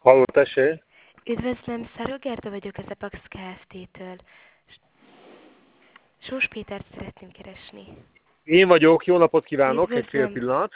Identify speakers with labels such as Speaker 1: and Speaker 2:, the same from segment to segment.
Speaker 1: Halló, tessék?
Speaker 2: Üdvözlöm, Szaró Gerda vagyok az Epax Kft-től. Sós Pétert szeretném keresni.
Speaker 1: Én vagyok, jó napot kívánok, egy fél
Speaker 2: Üdvözlöm.
Speaker 1: pillanat.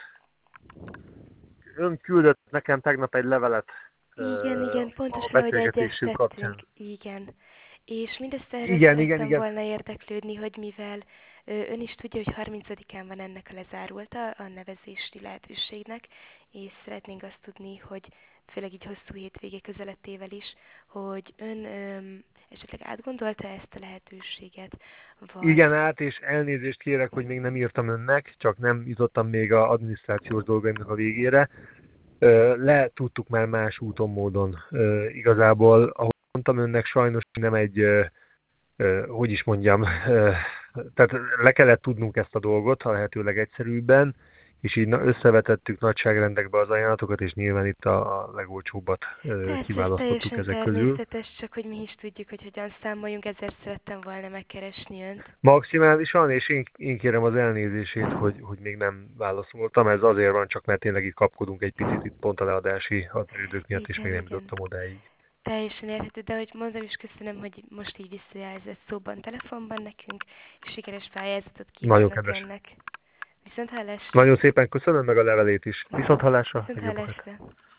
Speaker 1: Ön küldött nekem tegnap egy levelet
Speaker 2: Igen,
Speaker 1: a
Speaker 2: pontosan, ahogy
Speaker 1: beszélgetésünk
Speaker 2: egyeztettünk.
Speaker 1: kapcsán.
Speaker 2: Igen. És mindezt erről
Speaker 1: Igen.
Speaker 2: szerettem volna érdeklődni, hogy mivel ön is tudja, hogy 30-án van ennek a lezárulta a nevezési lehetőségnek, és szeretnénk azt tudni, hogy főleg így hosszú hétvége közelettével is, hogy ön esetleg átgondolta ezt a lehetőséget,
Speaker 1: Igen,
Speaker 2: vagy...
Speaker 1: át, és elnézést kérek, hogy még nem írtam önnek, csak nem jutottam még az adminisztrációs dolgaimnak a végére. Le tudtuk már más úton, módon. Igazából, ahogy mondtam önnek, sajnos nem egy, hogy is mondjam, tehát le kellett tudnunk ezt a dolgot a lehető legegyszerűbben, és így összevetettük nagyságrendekbe az ajánlatokat, és nyilván itt a legolcsóbbat
Speaker 2: Persze, ez
Speaker 1: kiválasztottuk
Speaker 2: teljesen
Speaker 1: ezek közül.
Speaker 2: természetes, csak hogy mi is tudjuk, hogy hogyan számoljunk, ezért szerettem volna megkeresni önt.
Speaker 1: Maximálisan, és én kérem az elnézését, hogy még nem válaszoltam. Ez azért van csak, mert tényleg itt kapkodunk egy picit itt pont a leadási határidők miatt, és még nem
Speaker 2: Igen.
Speaker 1: jutottam odáig.
Speaker 2: Teljesen érthető, de hogy mondom is köszönöm, hogy most így visszajelzett szóban, telefonban nekünk, és sikeres pályázatot
Speaker 1: Nagyon
Speaker 2: kívánok
Speaker 1: kedves.
Speaker 2: önnek. Viszont hallásra!
Speaker 1: Nagyon szépen köszönöm meg a levelét is. Viszont hallásra,
Speaker 2: Viszont
Speaker 1: legjobbakat.
Speaker 2: hallásra!